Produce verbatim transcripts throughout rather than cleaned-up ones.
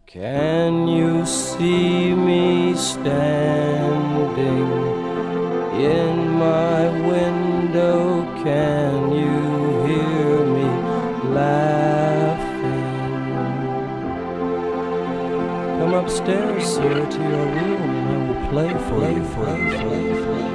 Can you see me standing in my window? Can you hear me laughing? Come upstairs, sir, to your room, and I will play for you, for you, for you, for you.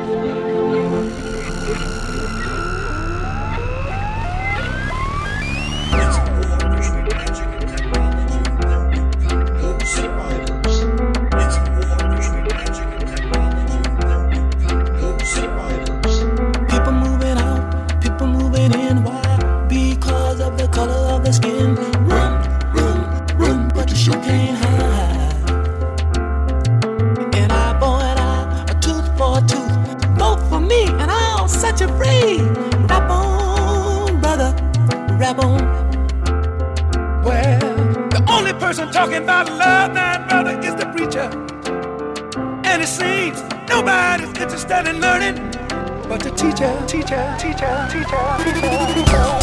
Skin. Run, run, run, but you sure can't hide. An eye for an eye, a tooth for a tooth. Vote for me and I'll set you free. Rap on, brother, rap on. Well, the only person talking about love now, brother, is the preacher. And it seems nobody's interested in learning but the teacher, teacher, teacher, teacher, teacher, teacher.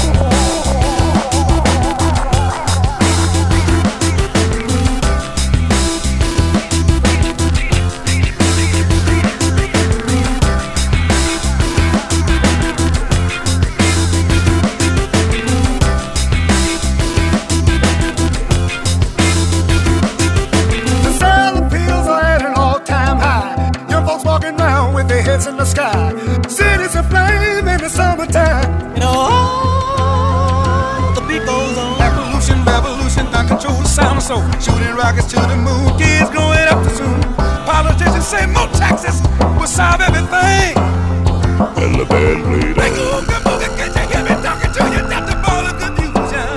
In the sky, cities aflame in the summertime. You know, oh, the beat goes on. Evolution, revolution, uncontrolled control the sound of soul. Shooting rockets to the moon, kids growing up too soon. Politicians say more taxes will solve everything. And the band played on. Like, ooga booga, can't you hear me talking to you? That's the ball of confusion.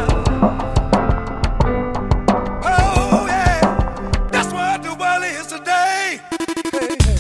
Oh yeah, that's what the world is today. Hey, hey.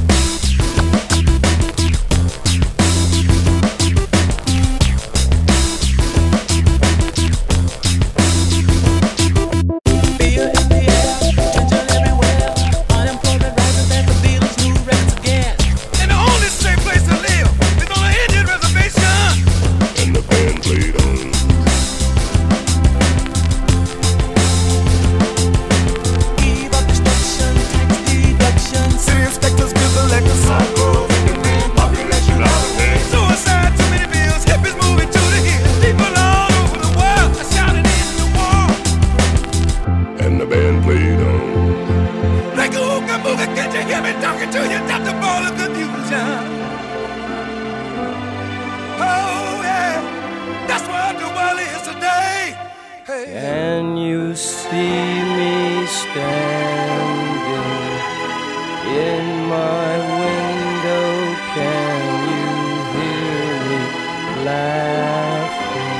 Can you see me standing in my window? Can you hear me laughing?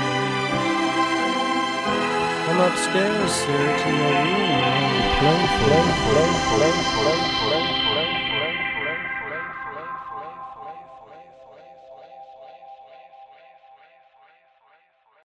Come upstairs, sir, to your room and play, play, play, play, play, play.